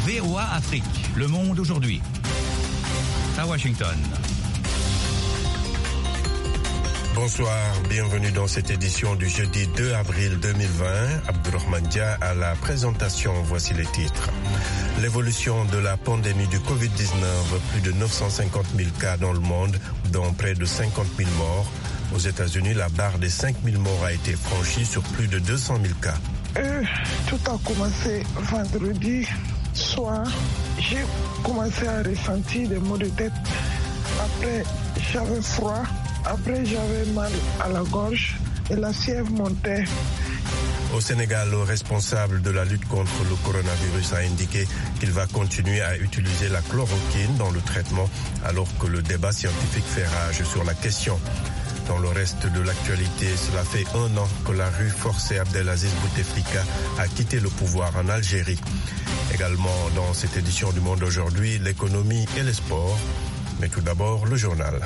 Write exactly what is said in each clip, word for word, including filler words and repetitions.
V O A Afrique, Le Monde aujourd'hui. À Washington. Bonsoir, bienvenue dans cette édition du jeudi deux avril deux mille vingt. Abdourahmane Dia à la présentation, voici les titres. L'évolution de la pandémie du covid dix-neuf, plus de neuf cent cinquante mille cas dans le monde, dont près de cinquante mille morts. Aux États-Unis, la barre des cinq mille morts a été franchie sur plus de deux cent mille cas. Euh, tout a commencé vendredi soir. J'ai commencé à ressentir des maux de tête. Après, j'avais froid. Après, j'avais mal à la gorge et la fièvre montait. Au Sénégal, le responsable de la lutte contre le coronavirus a indiqué qu'il va continuer à utiliser la chloroquine dans le traitement alors que le débat scientifique fait rage sur la question. Dans le reste de l'actualité, cela fait un an que la rue forcée Abdelaziz Bouteflika a quitté le pouvoir en Algérie. Également dans cette édition du Monde aujourd'hui, l'économie et les sports. Mais tout d'abord, le journal.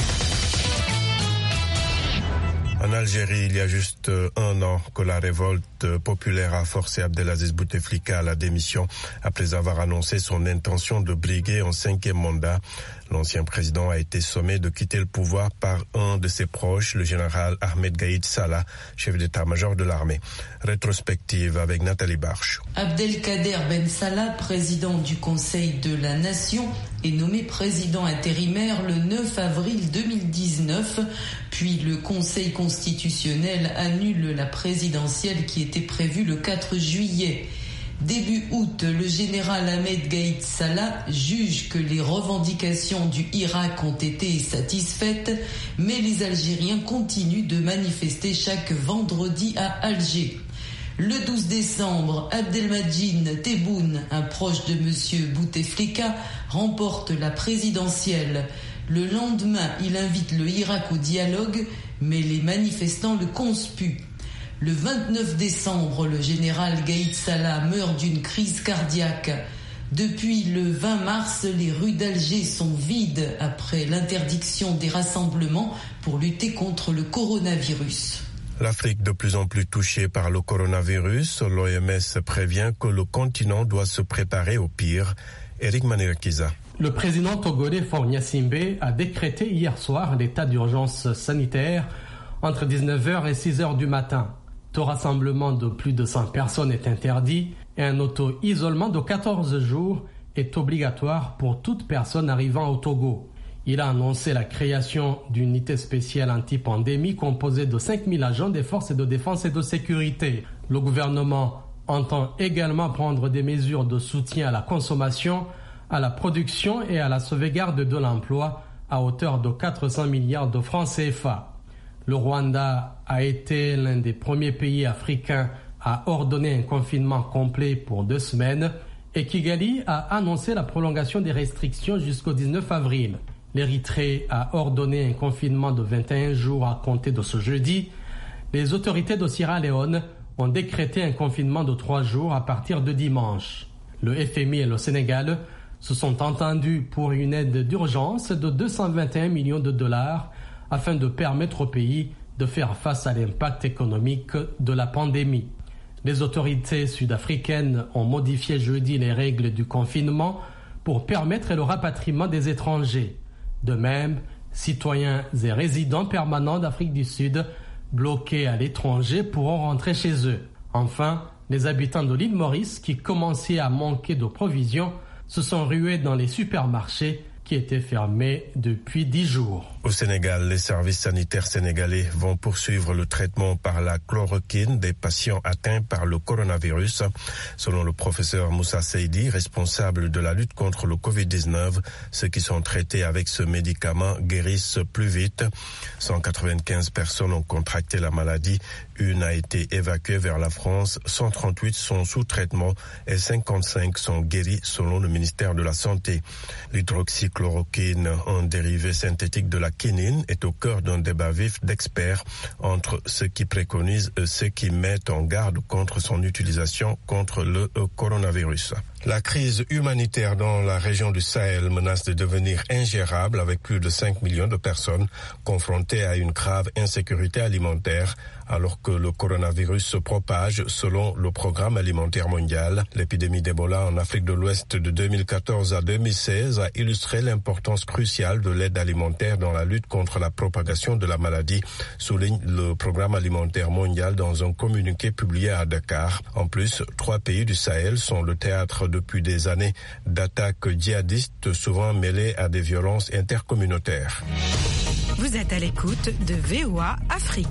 En Algérie, il y a juste un an que la révolte populaire a forcé Abdelaziz Bouteflika à la démission après avoir annoncé son intention de briguer un cinquième mandat. L'ancien président a été sommé de quitter le pouvoir par un de ses proches, le général Ahmed Gaïd Salah, chef d'état-major de l'armée. Rétrospective avec Nathalie Barche. Abdelkader Ben Salah, président du Conseil de la Nation, est nommé président intérimaire le neuf avril deux mille dix-neuf, puis le Conseil constitutionnel annule la présidentielle qui était prévue le quatre juillet. Début août, le général Ahmed Gaïd Salah juge que les revendications du Irak ont été satisfaites, mais les Algériens continuent de manifester chaque vendredi à Alger. Le douze décembre, Abdelmadjid Tebboune, un proche de M. Bouteflika, remporte la présidentielle. Le lendemain, il invite le Irak au dialogue, mais les manifestants le conspuent. Le vingt-neuf décembre, le général Gaïd Salah meurt d'une crise cardiaque. Depuis le vingt mars, les rues d'Alger sont vides après l'interdiction des rassemblements pour lutter contre le coronavirus. L'Afrique de plus en plus touchée par le coronavirus, l'O M S prévient que le continent doit se préparer au pire. Eric Manéakiza. Le président togolais Faure Gnassingbé a décrété hier soir l'état d'urgence sanitaire entre dix-neuf heures et six heures du matin. Tout rassemblement de plus de cent personnes est interdit et un auto-isolement de quatorze jours est obligatoire pour toute personne arrivant au Togo. Il a annoncé la création d'une unité spéciale anti-pandémie composée de cinq mille agents des forces de défense et de sécurité. Le gouvernement entend également prendre des mesures de soutien à la consommation, à la production et à la sauvegarde de l'emploi à hauteur de quatre cents milliards de francs C F A. Le Rwanda a été l'un des premiers pays africains à ordonner un confinement complet pour deux semaines et Kigali a annoncé la prolongation des restrictions jusqu'au dix-neuf avril. L'Érythrée a ordonné un confinement de vingt et un jours à compter de ce jeudi. Les autorités de Sierra Leone ont décrété un confinement de trois jours à partir de dimanche. Le F M I et le Sénégal se sont entendus pour une aide d'urgence de deux cent vingt et un millions de dollars afin de permettre au pays de faire face à l'impact économique de la pandémie. Les autorités sud-africaines ont modifié jeudi les règles du confinement pour permettre le rapatriement des étrangers. De même, citoyens et résidents permanents d'Afrique du Sud bloqués à l'étranger pourront rentrer chez eux. Enfin, les habitants de l'île Maurice qui commençaient à manquer de provisions se sont rués dans les supermarchés qui était fermé depuis dix jours. Au Sénégal, les services sanitaires sénégalais vont poursuivre le traitement par la chloroquine des patients atteints par le coronavirus. Selon le professeur Moussa Seydi, responsable de la lutte contre le covid dix-neuf, ceux qui sont traités avec ce médicament guérissent plus vite. cent quatre-vingt-quinze personnes ont contracté la maladie. Une a été évacuée vers la France. cent trente-huit sont sous traitement et cinquante-cinq sont guéris selon le ministère de la Santé. L'hydroxychloroquine, un dérivé synthétique de la quinine, est au cœur d'un débat vif d'experts entre ceux qui préconisent et ceux qui mettent en garde contre son utilisation contre le coronavirus. La crise humanitaire dans la région du Sahel menace de devenir ingérable avec plus de cinq millions de personnes confrontées à une grave insécurité alimentaire alors que le coronavirus se propage selon le programme alimentaire mondial. L'épidémie d'Ebola en Afrique de l'Ouest de deux mille quatorze à deux mille seize a illustré l'importance cruciale de l'aide alimentaire dans la lutte contre la propagation de la maladie, souligne le programme alimentaire mondial dans un communiqué publié à Dakar. En plus, trois pays du Sahel sont le théâtre depuis des années d'attaques djihadistes souvent mêlées à des violences intercommunautaires. Vous êtes à l'écoute de V O A Afrique.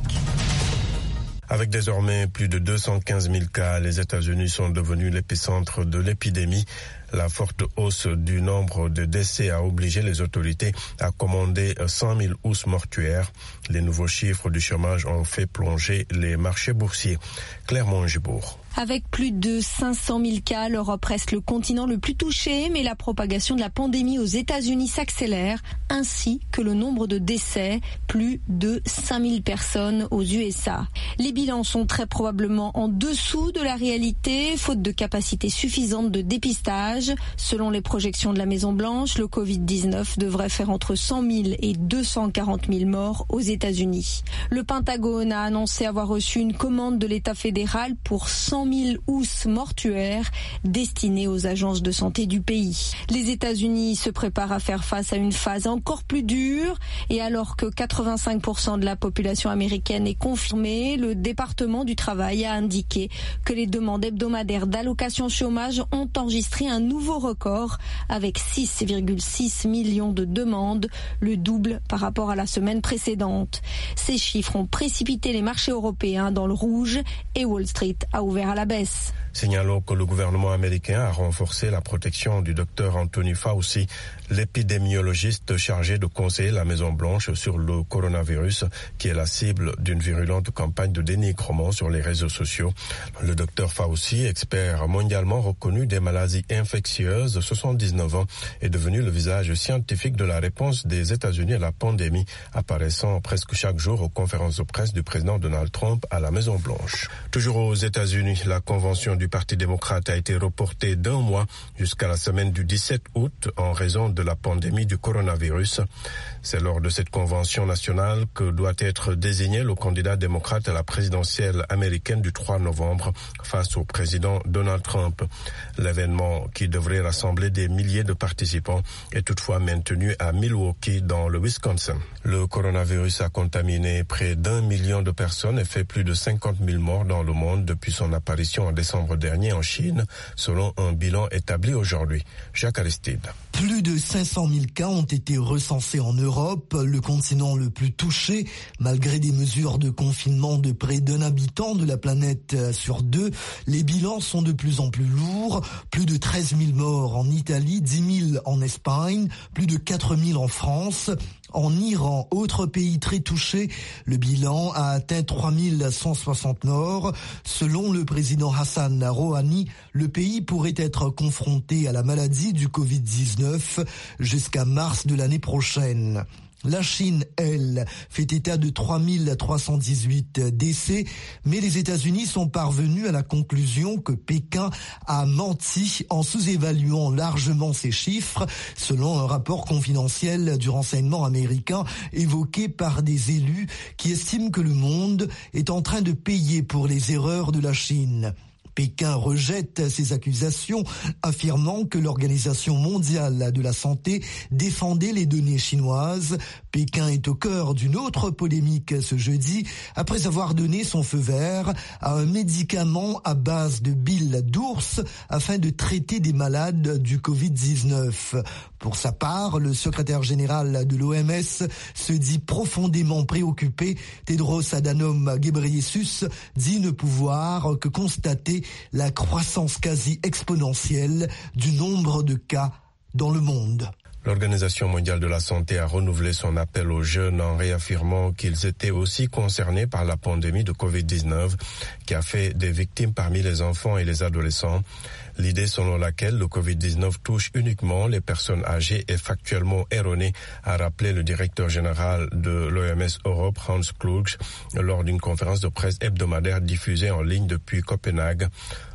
Avec désormais plus de deux cent quinze mille cas, les États-Unis sont devenus l'épicentre de l'épidémie. La forte hausse du nombre de décès a obligé les autorités à commander cent mille housses mortuaires. Les nouveaux chiffres du chômage ont fait plonger les marchés boursiers. Claire Mongibourg. Avec plus de cinq cent mille cas, l'Europe reste le continent le plus touché, mais la propagation de la pandémie aux États-Unis s'accélère, ainsi que le nombre de décès, plus de cinq mille personnes aux U S A. Les bilans sont très probablement en dessous de la réalité, faute de capacité suffisante de dépistage. Selon les projections de la Maison-Blanche, le covid dix-neuf devrait faire entre cent mille et deux cent quarante mille morts aux États-Unis. Le Pentagone a annoncé avoir reçu une commande de l'État fédéral pour cent mille housses mortuaires destinées aux agences de santé du pays. Les États-Unis se préparent à faire face à une phase encore plus dure et alors que quatre-vingt-cinq pour cent de la population américaine est confirmée, le département du travail a indiqué que les demandes hebdomadaires d'allocation chômage ont enregistré un nouveau record avec six virgule six millions de demandes, le double par rapport à la semaine précédente. Ces chiffres ont précipité les marchés européens dans le rouge et Wall Street a ouvert à la baisse. Signalons que le gouvernement américain a renforcé la protection du docteur Anthony Fauci, l'épidémiologiste chargé de conseiller la Maison-Blanche sur le coronavirus, qui est la cible d'une virulente campagne de dénigrement sur les réseaux sociaux. Le docteur Fauci, expert mondialement reconnu des maladies infectieuses, soixante-dix-neuf ans, est devenu le visage scientifique de la réponse des États-Unis à la pandémie, apparaissant presque chaque jour aux conférences de presse du président Donald Trump à la Maison-Blanche. Toujours aux États-Unis, la convention du Parti démocrate a été reportée d'un mois jusqu'à la semaine du dix-sept août en raison de la pandémie du coronavirus. C'est lors de cette convention nationale que doit être désigné le candidat démocrate à la présidentielle américaine du trois novembre face au président Donald Trump. L'événement, qui devrait rassembler des milliers de participants, est toutefois maintenu à Milwaukee dans le Wisconsin. Le coronavirus a contaminé près d'un million de personnes et fait plus de cinquante mille morts dans le monde depuis son apparition en décembre dernier en Chine, selon un bilan établi aujourd'hui. Jacques Aristide. Plus de cinq cent mille cas ont été recensés en Europe, le continent le plus touché, malgré des mesures de confinement de près d'un habitant de la planète sur deux. Les bilans sont de plus en plus lourds, plus de treize mille morts en Italie, dix mille en Espagne, plus de quatre mille en France. En Iran, autre pays très touché, le bilan a atteint trois mille cent soixante morts. Selon le président Hassan Rouhani, le pays pourrait être confronté à la maladie du covid dix-neuf jusqu'à mars de l'année prochaine. La Chine, elle, fait état de trois mille trois cent dix-huit décès, mais les États-Unis sont parvenus à la conclusion que Pékin a menti en sous-évaluant largement ces chiffres, selon un rapport confidentiel du renseignement américain évoqué par des élus qui estiment que le monde est en train de payer pour les erreurs de la Chine. Pékin rejette ces accusations, affirmant que l'Organisation mondiale de la santé défendait les données chinoises. Pékin est au cœur d'une autre polémique ce jeudi, après avoir donné son feu vert à un médicament à base de bile d'ours afin de traiter des malades du covid dix-neuf. Pour sa part, le secrétaire général de l'O M S se dit profondément préoccupé. Tedros Adhanom Ghebreyesus dit ne pouvoir que constater la croissance quasi exponentielle du nombre de cas dans le monde. L'Organisation mondiale de la santé a renouvelé son appel aux jeunes en réaffirmant qu'ils étaient aussi concernés par la pandémie de covid dix-neuf qui a fait des victimes parmi les enfants et les adolescents. L'idée selon laquelle le covid dix-neuf touche uniquement les personnes âgées est factuellement erronée, a rappelé le directeur général de l'O M S Europe, Hans Kluge, lors d'une conférence de presse hebdomadaire diffusée en ligne depuis Copenhague.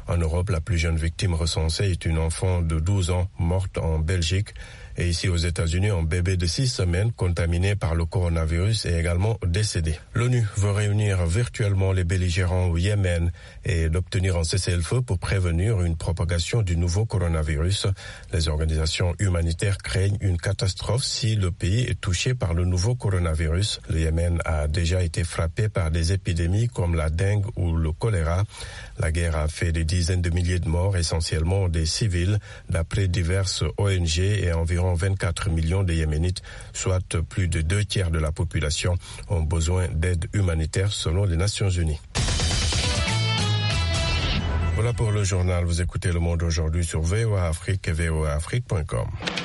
En Europe, la plus jeune victime recensée est une enfant de douze ans morte en Belgique. Et ici aux États-Unis, un bébé de six semaines contaminé par le coronavirus est également décédé. L'ONU veut réunir virtuellement les belligérants au Yémen et d'obtenir un cessez-le-feu pour prévenir une propagation du nouveau coronavirus. Les organisations humanitaires craignent une catastrophe si le pays est touché par le nouveau coronavirus. Le Yémen a déjà été frappé par des épidémies comme la dengue ou le choléra. La guerre a fait des dizaines de milliers de morts, essentiellement des civils, d'après diverses O N G, et environ vingt-quatre millions de Yéménites, soit plus de deux tiers de la population, ont besoin d'aide humanitaire selon les Nations Unies. Voilà pour le journal. Vous écoutez Le Monde aujourd'hui sur V O A Afrique et V O A Afrique point com.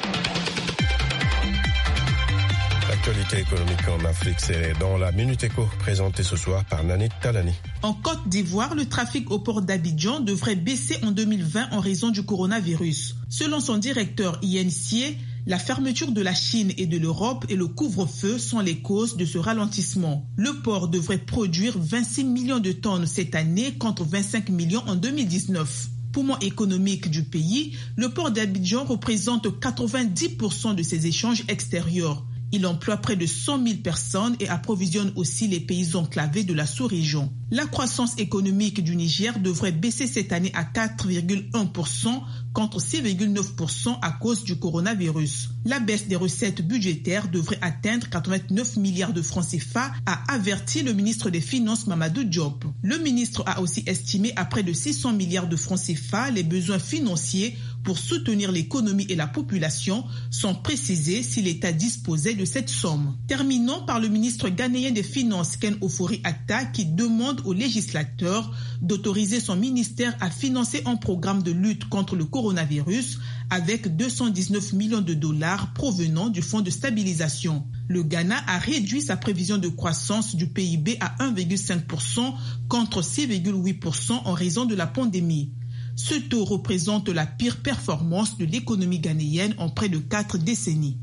L'actualité économique en Afrique, c'est dans la Minute Éco, présentée ce soir par Nanit Talani. En Côte d'Ivoire, le trafic au port d'Abidjan devrait baisser en deux mille vingt en raison du coronavirus. Selon son directeur Yen Sie, la fermeture de la Chine et de l'Europe et le couvre-feu sont les causes de ce ralentissement. Le port devrait produire vingt-six millions de tonnes cette année contre vingt-cinq millions en deux mille dix-neuf. Poumon économique du pays, le port d'Abidjan représente quatre-vingt-dix pour cent de ses échanges extérieurs. Il emploie près de cent mille personnes et approvisionne aussi les pays enclavés de la sous-région. La croissance économique du Niger devrait baisser cette année à quatre virgule un pour cent contre six virgule neuf pour cent à cause du coronavirus. La baisse des recettes budgétaires devrait atteindre quatre-vingt-neuf milliards de francs C F A, a averti le ministre des Finances Mamadou Diop. Le ministre a aussi estimé à près de six cents milliards de francs C F A les besoins financiers pour soutenir l'économie et la population, sans préciser si l'État disposait de cette somme. Terminons par le ministre ghanéen des Finances Ken Ofori-Atta qui demande aux législateurs d'autoriser son ministère à financer un programme de lutte contre le coronavirus avec deux cent dix-neuf millions de dollars provenant du Fonds de stabilisation. Le Ghana a réduit sa prévision de croissance du P I B à un virgule cinq pour cent contre six virgule huit pour cent en raison de la pandémie. Ce taux représente la pire performance de l'économie ghanéenne en près de quatre décennies.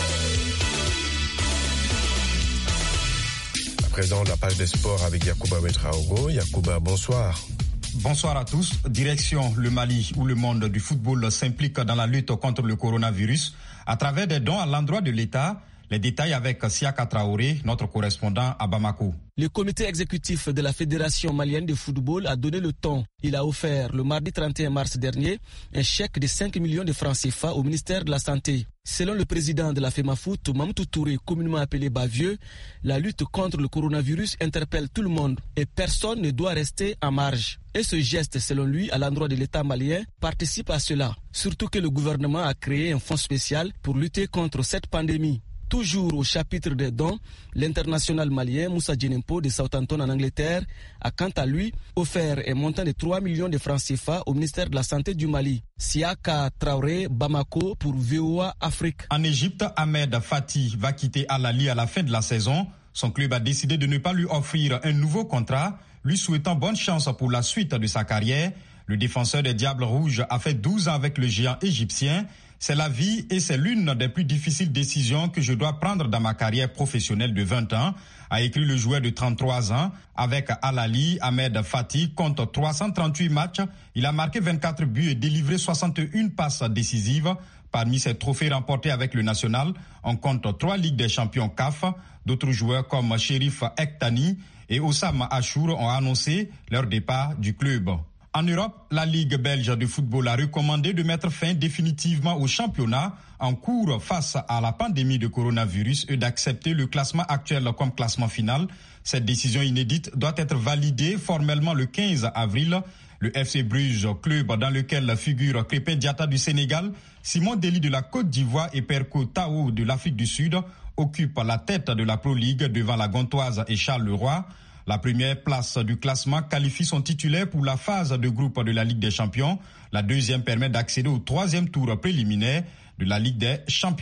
À présent, la page des sports avec Yacouba Ouedraogo. Yacouba, bonsoir. Bonsoir à tous. Direction le Mali, où le monde du football s'implique dans la lutte contre le coronavirus à travers des dons à l'endroit de l'État. Les détails avec Siaka Traoré, notre correspondant à Bamako. Le comité exécutif de la Fédération malienne de football a donné le ton. Il a offert le mardi trente et un mars dernier un chèque de cinq millions de francs C F A au ministère de la Santé. Selon le président de la FEMAFOOT, Mamadou Touré, communément appelé Bavieux, la lutte contre le coronavirus interpelle tout le monde et personne ne doit rester en marge. Et ce geste, selon lui, à l'endroit de l'État malien, participe à cela. Surtout que le gouvernement a créé un fonds spécial pour lutter contre cette pandémie. Toujours au chapitre des dons, l'international malien Moussa Djenempo de Southampton en Angleterre a quant à lui offert un montant de trois millions de francs C F A au ministère de la Santé du Mali. Siaka Traoré, Bamako pour V O A Afrique. En Égypte, Ahmed Fati va quitter Al Ahly à la fin de la saison. Son club a décidé de ne pas lui offrir un nouveau contrat, lui souhaitant bonne chance pour la suite de sa carrière. Le défenseur des Diables Rouges a fait douze ans avec le géant égyptien. C'est la vie et c'est l'une des plus difficiles décisions que je dois prendre dans ma carrière professionnelle de vingt ans, a écrit le joueur de trente-trois ans. Avec Al Ahly, Ahmed Fati compte trois cent trente-huit matchs. Il a marqué vingt-quatre buts et délivré soixante et une passes décisives. Parmi ses trophées remportés avec le national, on compte trois Ligues des champions C A F. D'autres joueurs comme Sherif Ektani et Oussam Achour ont annoncé leur départ du club. En Europe, la Ligue belge de football a recommandé de mettre fin définitivement au championnat en cours face à la pandémie de coronavirus et d'accepter le classement actuel comme classement final. Cette décision inédite doit être validée formellement le quinze avril. Le F C Bruges, club dans lequel figurent Crépin Diatta du Sénégal, Simon Dely de la Côte d'Ivoire et Perko Tao de l'Afrique du Sud, occupent la tête de la Pro League devant la Gantoise et Charles Leroy. La première place du classement qualifie son titulaire pour la phase de groupe de la Ligue des Champions. La deuxième permet d'accéder au troisième tour préliminaire de la Ligue des Champions.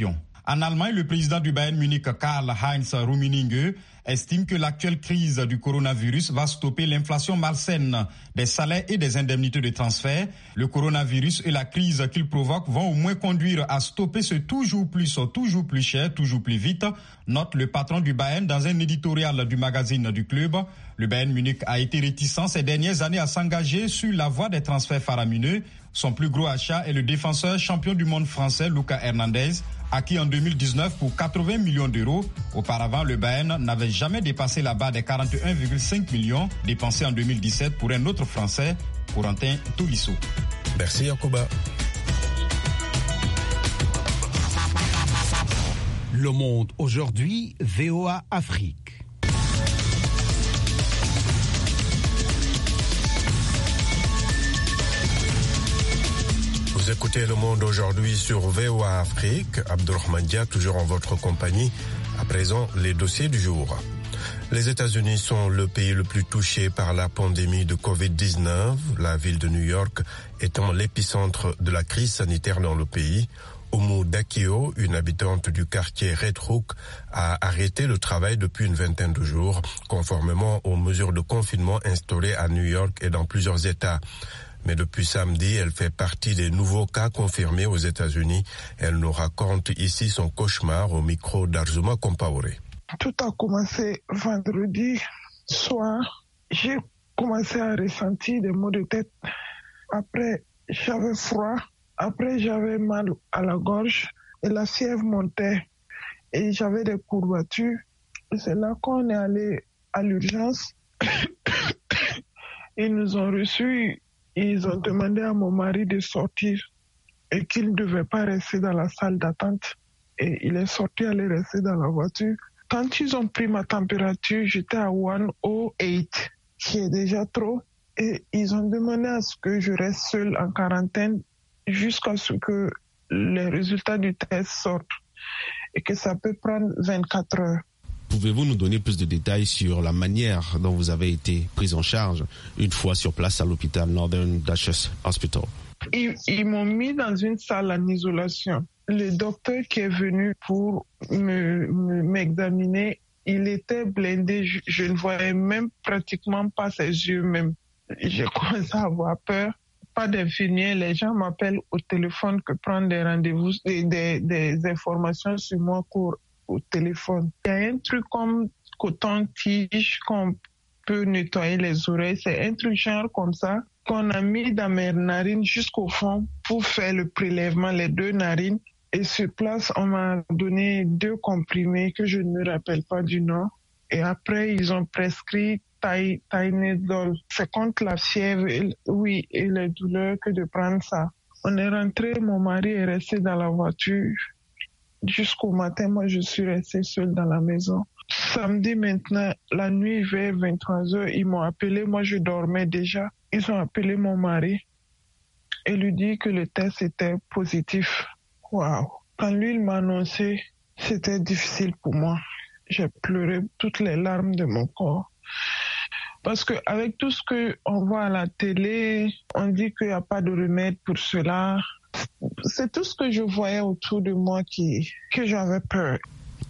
En Allemagne, le président du Bayern Munich, Karl-Heinz Rummenigge, estime que l'actuelle crise du coronavirus va stopper l'inflation malsaine des salaires et des indemnités de transfert. Le coronavirus et la crise qu'il provoque vont au moins conduire à stopper ce toujours plus, toujours plus cher, toujours plus vite, note le patron du Bayern dans un éditorial du magazine du club. Le Bayern Munich a été réticent ces dernières années à s'engager sur la voie des transferts faramineux. Son plus gros achat est le défenseur champion du monde français Lucas Hernandez, acquis en deux mille dix-neuf pour quatre-vingts millions d'euros. Auparavant, le Bayern n'avait jamais dépassé la barre des quarante et un virgule cinq millions dépensés en deux mille dix-sept pour un autre Français, Corentin Tolisso. Merci Yacouba. Le Monde aujourd'hui, V O A Afrique. Vous écoutez Le Monde aujourd'hui sur V O A Afrique. Abdurrahman Dia, toujours en votre compagnie. À présent, les dossiers du jour. Les États-Unis sont le pays le plus touché par la pandémie de covid dix-neuf, la ville de New York étant l'épicentre de la crise sanitaire dans le pays. Oumou Dakio, une habitante du quartier Red Hook, a arrêté le travail depuis une vingtaine de jours, conformément aux mesures de confinement instaurées à New York et dans plusieurs États. Mais depuis samedi, elle fait partie des nouveaux cas confirmés aux États-Unis. Elle nous raconte ici son cauchemar au micro d'Arzuma Compaoré. Tout a commencé vendredi soir. J'ai commencé à ressentir des maux de tête. Après, j'avais froid. Après, j'avais mal à la gorge et la fièvre montait. Et j'avais des courbatures. Et c'est là qu'on est allé à l'urgence. Ils nous ont reçus. Ils ont demandé à mon mari de sortir et qu'il ne devait pas rester dans la salle d'attente. Et il est sorti, aller rester dans la voiture. Quand ils ont pris ma température, j'étais à cent huit, qui est déjà trop. Et ils ont demandé à ce que je reste seule en quarantaine jusqu'à ce que les résultats du test sortent et que ça peut prendre vingt-quatre heures. Pouvez-vous nous donner plus de détails sur la manière dont vous avez été prise en charge une fois sur place à l'hôpital Northern Duchess Hospital? Ils, ils m'ont mis dans une salle en isolation. Le docteur qui est venu pour me, me, m'examiner, il était blindé. Je, je ne voyais même pratiquement pas ses yeux même. J'ai commencé à avoir peur. Pas d'infirmier, les gens m'appellent au téléphone que prendre des rendez-vous, des, des, des informations sur moi court au téléphone. Il y a un truc comme coton-tige qu'on peut nettoyer les oreilles. C'est un truc genre comme ça qu'on a mis dans mes narines jusqu'au fond pour faire le prélèvement, les deux narines. Et sur place, on m'a donné deux comprimés que je ne me rappelle pas du nom. Et après, ils ont prescrit Tylenol. C'est contre la fièvre, et, oui, et les douleurs que de prendre ça. On est rentré, mon mari est resté dans la voiture. Jusqu'au matin, moi, je suis restée seule dans la maison. Samedi maintenant, la nuit vers vingt-trois heures, ils m'ont appelé. Moi, je dormais déjà. Ils ont appelé mon mari et lui dit que le test était positif. Waouh! Quand lui, il m'a annoncé, c'était difficile pour moi. J'ai pleuré toutes les larmes de mon corps. Parce qu'avec tout ce qu'on voit à la télé, on dit qu'il n'y a pas de remède pour cela. C'est tout ce que je voyais autour de moi qui, que j'avais peur.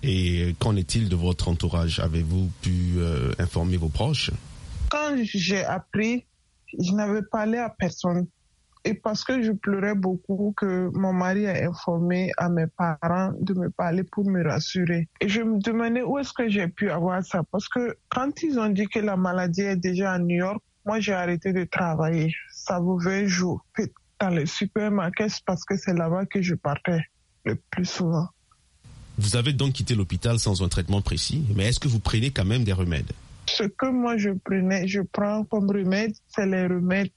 Et qu'en est-il de votre entourage? Avez-vous pu euh, informer vos proches? Quand j'ai appris, je n'avais parlé à personne. Et parce que je pleurais beaucoup, que mon mari a informé à mes parents de me parler pour me rassurer. Et je me demandais où est-ce que j'ai pu avoir ça. Parce que quand ils ont dit que la maladie est déjà à New York, moi j'ai arrêté de travailler. Ça pouvait jouer dans les supermarchés parce que c'est là-bas que je partais le plus souvent. Vous avez donc quitté l'hôpital sans un traitement précis, mais est-ce que vous prenez quand même des remèdes? Ce que moi je prenais, je prends comme remède, c'est les remèdes.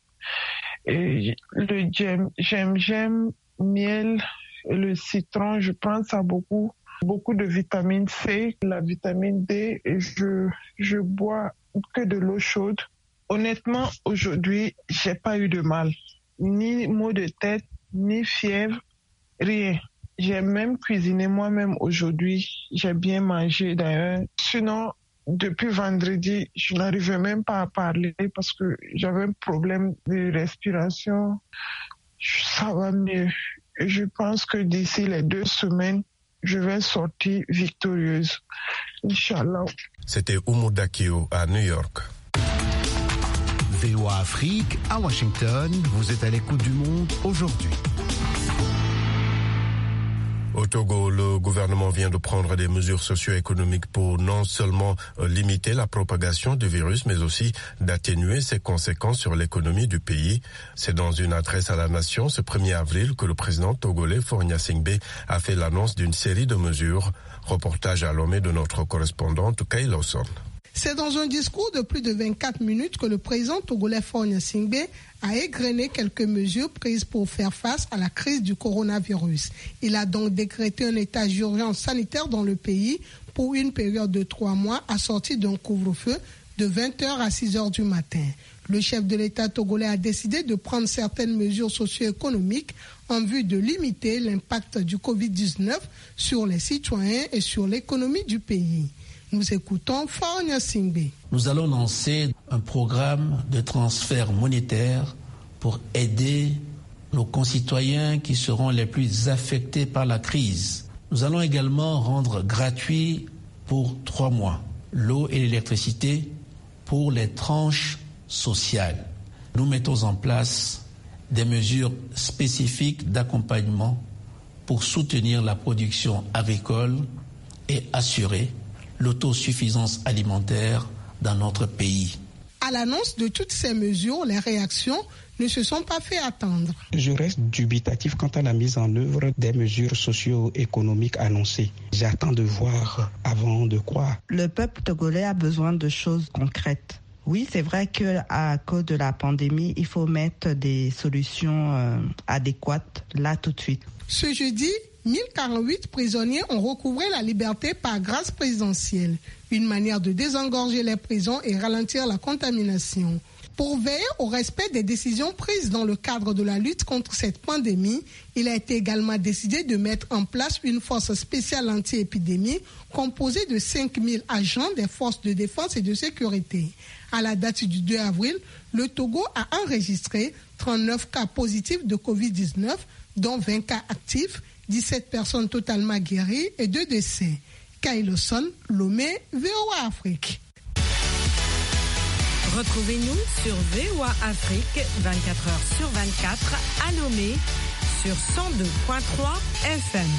Et le gingembre, miel, le citron, je prends ça beaucoup. Beaucoup de vitamine C, la vitamine D, et je, je bois que de l'eau chaude. Honnêtement, aujourd'hui, j'ai pas eu de mal. Ni maux de tête, ni fièvre, rien. J'ai même cuisiné moi-même aujourd'hui. J'ai bien mangé d'ailleurs. Sinon, depuis vendredi, je n'arrivais même pas à parler parce que j'avais un problème de respiration. Ça va mieux. Je pense que d'ici les deux semaines, je vais sortir victorieuse. Inch'Allah. C'était Oumou Dakio à New York. V O A Afrique à Washington, vous êtes à l'écoute du monde aujourd'hui. Au Togo, le gouvernement vient de prendre des mesures socio-économiques pour non seulement limiter la propagation du virus, mais aussi d'atténuer ses conséquences sur l'économie du pays. C'est dans une adresse à la nation ce premier avril que le président togolais Faure Gnassingbé a fait l'annonce d'une série de mesures. Reportage à Lomé de notre correspondante Kay Lawson. C'est dans un discours de plus de vingt-quatre minutes que le président togolais Faure Gnassingbé a égrené quelques mesures prises pour faire face à la crise du coronavirus. Il a donc décrété un état d'urgence sanitaire dans le pays pour une période de trois mois assortie d'un couvre-feu de vingt heures à six heures du matin. Le chef de l'État togolais a décidé de prendre certaines mesures socio-économiques en vue de limiter l'impact du covid dix-neuf sur les citoyens et sur l'économie du pays. Nous écoutons Faure Gnassingbé. Nous allons lancer un programme de transfert monétaire pour aider nos concitoyens qui seront les plus affectés par la crise. Nous allons également rendre gratuit pour trois mois l'eau et l'électricité pour les tranches sociales. Nous mettons en place des mesures spécifiques d'accompagnement pour soutenir la production agricole et assurer l'autosuffisance alimentaire dans notre pays. À l'annonce de toutes ces mesures, les réactions ne se sont pas fait attendre. Je reste dubitatif quant à la mise en œuvre des mesures socio-économiques annoncées. J'attends de voir avant de croire. Le peuple togolais a besoin de choses concrètes. Oui, c'est vrai qu'à cause de la pandémie, il faut mettre des solutions euh, adéquates là tout de suite. Ce jeudi, mille quarante-huit prisonniers ont recouvré la liberté par grâce présidentielle, une manière de désengorger les prisons et ralentir la contamination. Pour veiller au respect des décisions prises dans le cadre de la lutte contre cette pandémie, il a été également décidé de mettre en place une force spéciale anti-épidémie composée de cinq mille agents des forces de défense et de sécurité. À la date du deux avril, le Togo a enregistré trente-neuf cas positifs de covid dix-neuf, dont vingt cas actifs, dix-sept personnes totalement guéries et deux décès. Kay Lawson, Lomé, V O A Afrique. Retrouvez-nous sur V O A Afrique vingt-quatre heures sur vingt-quatre à Lomé sur cent deux virgule trois F M.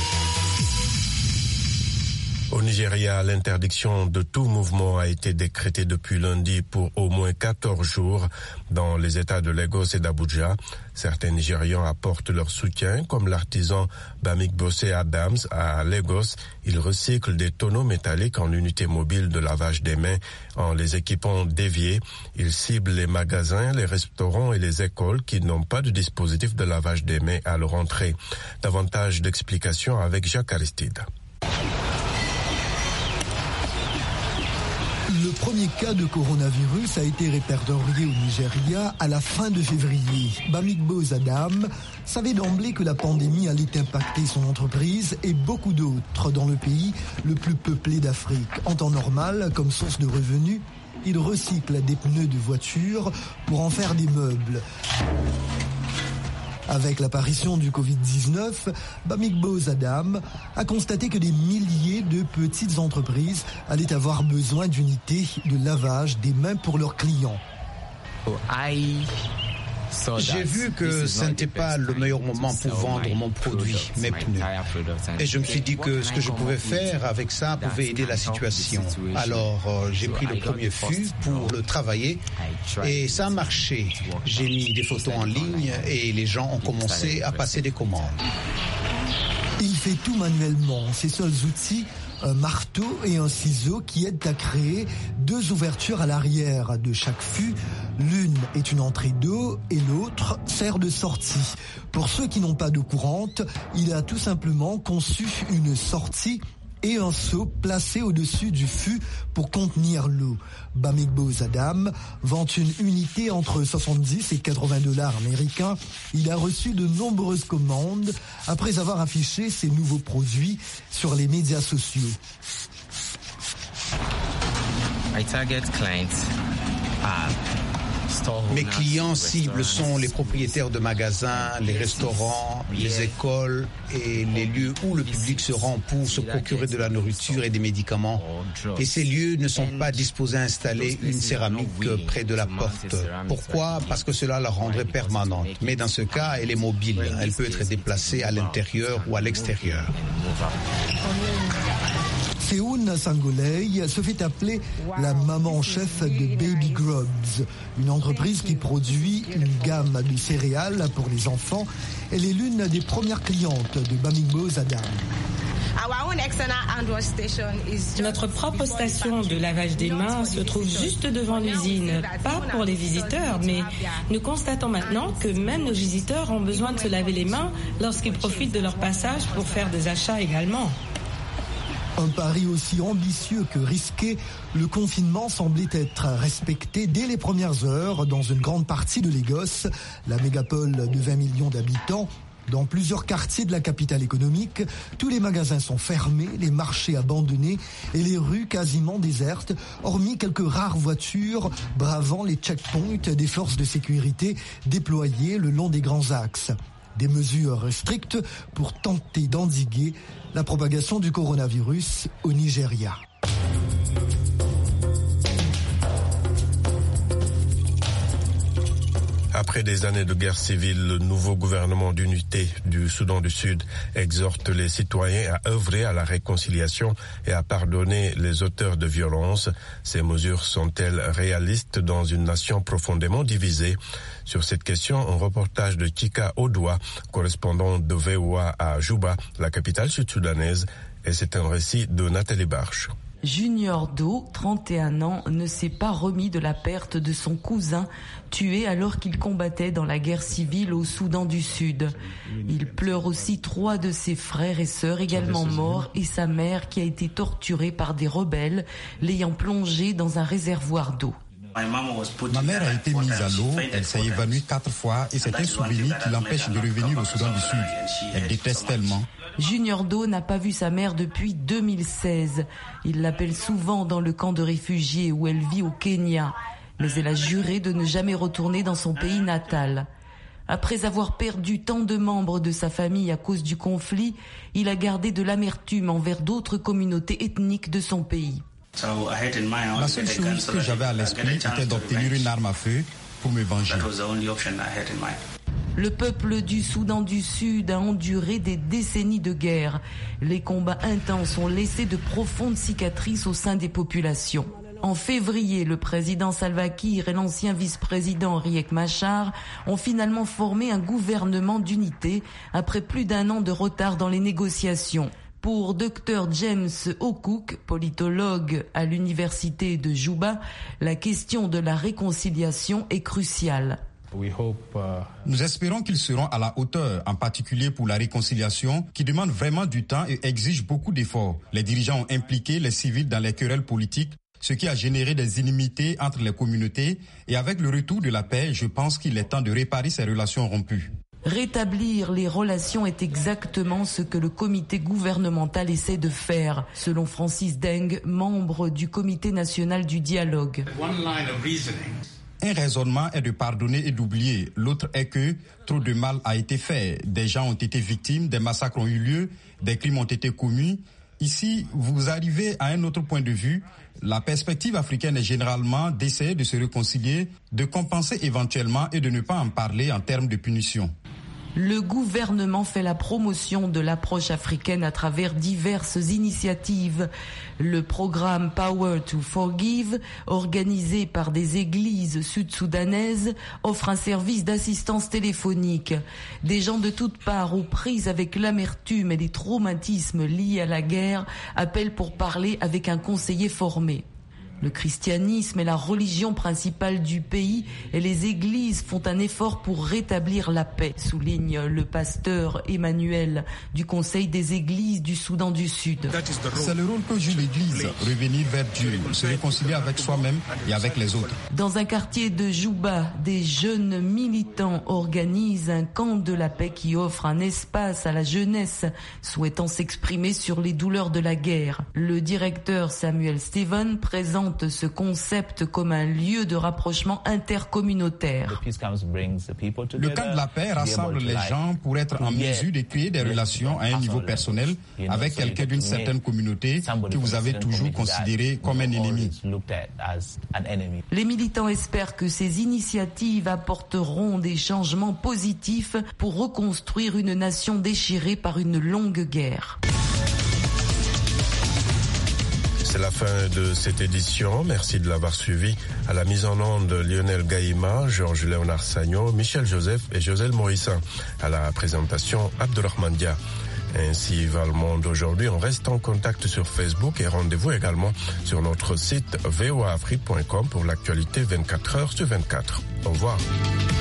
Au Nigeria, l'interdiction de tout mouvement a été décrétée depuis lundi pour au moins quatorze jours dans les États de Lagos et d'Abuja. Certains Nigérians apportent leur soutien, comme l'artisan Bamik Bossé Adams à Lagos. Il recycle des tonneaux métalliques en unités mobiles de lavage des mains en les équipant d'éviers. Il cible les magasins, les restaurants et les écoles qui n'ont pas de dispositif de lavage des mains à leur entrée. Davantage d'explications avec Jacques Aristide. Le premier cas de coronavirus a été répertorié au Nigeria à la fin de février. Bamik Bossé Adam savait d'emblée que la pandémie allait impacter son entreprise et beaucoup d'autres dans le pays le plus peuplé d'Afrique. En temps normal, comme source de revenus, il recycle des pneus de voitures pour en faire des meubles. Avec l'apparition du covid dix-neuf, Bamik Bossé Adam a constaté que des milliers de petites entreprises allaient avoir besoin d'unités de lavage des mains pour leurs clients. J'ai vu que ce n'était pas le meilleur moment pour vendre mon produit, mes pneus. Et je me suis dit que ce que je pouvais faire avec ça pouvait aider la situation. Alors euh, j'ai pris le premier fût pour le travailler et ça a marché. J'ai mis des photos en ligne et les gens ont commencé à passer des commandes. Il fait tout manuellement. Ses seuls outils, un marteau et un ciseau qui aident à créer deux ouvertures à l'arrière de chaque fût. L'une est une entrée d'eau et l'autre sert de sortie. Pour ceux qui n'ont pas d'eau courante, il a tout simplement conçu une sortie et un seau placé au-dessus du fût pour contenir l'eau. Bamik Bossé Adam vend une unité entre soixante-dix et quatre-vingts dollars américains. Il a reçu de nombreuses commandes après avoir affiché ses nouveaux produits sur les médias sociaux. I target clients are Mes clients cibles sont les propriétaires de magasins, les restaurants, les écoles et les lieux où le public se rend pour se procurer de la nourriture et des médicaments. Et ces lieux ne sont pas disposés à installer une céramique près de la porte. Pourquoi ? Parce que cela la rendrait permanente. Mais dans ce cas, elle est mobile. Elle peut être déplacée à l'intérieur ou à l'extérieur. Seoun Sangolei se fait appeler la maman-chef de Baby Grubs, une entreprise qui produit une gamme de céréales pour les enfants. Elle est l'une des premières clientes de Bamingbo Zadam. Notre propre station de lavage des mains se trouve juste devant l'usine, pas pour les visiteurs, mais nous constatons maintenant que même nos visiteurs ont besoin de se laver les mains lorsqu'ils profitent de leur passage pour faire des achats également. Un pari aussi ambitieux que risqué, le confinement semblait être respecté dès les premières heures dans une grande partie de Lagos, la mégapole de vingt millions d'habitants. Dans plusieurs quartiers de la capitale économique, tous les magasins sont fermés, les marchés abandonnés et les rues quasiment désertes, hormis quelques rares voitures bravant les checkpoints des forces de sécurité déployées le long des grands axes. Des mesures strictes pour tenter d'endiguer la propagation du coronavirus au Nigeria. Après des années de guerre civile, le nouveau gouvernement d'unité du Soudan du Sud exhorte les citoyens à œuvrer à la réconciliation et à pardonner les auteurs de violences. Ces mesures sont-elles réalistes dans une nation profondément divisée ? Sur cette question, un reportage de Chika Odoa, correspondant de V O A à Juba, la capitale sud-soudanaise, et c'est un récit de Nathalie Barche. Junior Do, trente et un ans, ne s'est pas remis de la perte de son cousin, tué alors qu'il combattait dans la guerre civile au Soudan du Sud. Il pleure aussi trois de ses frères et sœurs également morts et sa mère qui a été torturée par des rebelles, l'ayant plongée dans un réservoir d'eau. Ma mère a été mise à l'eau, elle s'est évanouie quatre fois et c'est un souvenir qui l'empêche de revenir au Soudan du Sud. Elle déteste tellement. Junior Do n'a pas vu sa mère depuis deux mille seize. Il l'appelle souvent dans le camp de réfugiés où elle vit au Kenya. Mais elle a juré de ne jamais retourner dans son pays natal. Après avoir perdu tant de membres de sa famille à cause du conflit, il a gardé de l'amertume envers d'autres communautés ethniques de son pays. La seule chose que j'avais à l'esprit était d'obtenir une arme à feu pour me venger. Le peuple du Soudan du Sud a enduré des décennies de guerre. Les combats intenses ont laissé de profondes cicatrices au sein des populations. En février, le président Salva Kiir et l'ancien vice-président Riek Machar ont finalement formé un gouvernement d'unité après plus d'un an de retard dans les négociations. Pour Docteur James Okuk, politologue à l'université de Juba, la question de la réconciliation est cruciale. Nous espérons qu'ils seront à la hauteur, en particulier pour la réconciliation, qui demande vraiment du temps et exige beaucoup d'efforts. Les dirigeants ont impliqué les civils dans les querelles politiques, ce qui a généré des inimitiés entre les communautés. Et avec le retour de la paix, je pense qu'il est temps de réparer ces relations rompues. Rétablir les relations est exactement ce que le comité gouvernemental essaie de faire, selon Francis Deng, membre du comité national du dialogue. Un raisonnement est de pardonner et d'oublier. L'autre est que trop de mal a été fait. Des gens ont été victimes, des massacres ont eu lieu, des crimes ont été commis. Ici, vous arrivez à un autre point de vue. La perspective africaine est généralement d'essayer de se réconcilier, de compenser éventuellement et de ne pas en parler en termes de punition. Le gouvernement fait la promotion de l'approche africaine à travers diverses initiatives. Le programme Power to Forgive, organisé par des églises sud-soudanaises, offre un service d'assistance téléphonique. Des gens de toutes parts aux prises avec l'amertume et les traumatismes liés à la guerre appellent pour parler avec un conseiller formé. Le christianisme est la religion principale du pays et les églises font un effort pour rétablir la paix, souligne le pasteur Emmanuel du Conseil des églises du Soudan du Sud. C'est le rôle que joue l'église, revenir vers Dieu, se réconcilier avec soi-même et avec les autres. Dans un quartier de Juba, des jeunes militants organisent un camp de la paix qui offre un espace à la jeunesse souhaitant s'exprimer sur les douleurs de la guerre. Le directeur Samuel Steven présente présente ce concept comme un lieu de rapprochement intercommunautaire. Le camp de la paix rassemble les gens pour être en mesure de créer des relations à un niveau personnel avec quelqu'un d'une certaine communauté que vous avez toujours considéré comme un ennemi. Les militants espèrent que ces initiatives apporteront des changements positifs pour reconstruire une nation déchirée par une longue guerre. C'est la fin de cette édition. Merci de l'avoir suivi. À la mise en onde, Lionel Gaïma, Georges-Léonard Sagnon, Michel Joseph et Joselle Morissin. À la présentation, Abdelrahman Dia. Ainsi va le monde aujourd'hui. On reste en contact sur Facebook et rendez-vous également sur notre site v o a afrique point com pour l'actualité vingt-quatre heures sur vingt-quatre. Au revoir.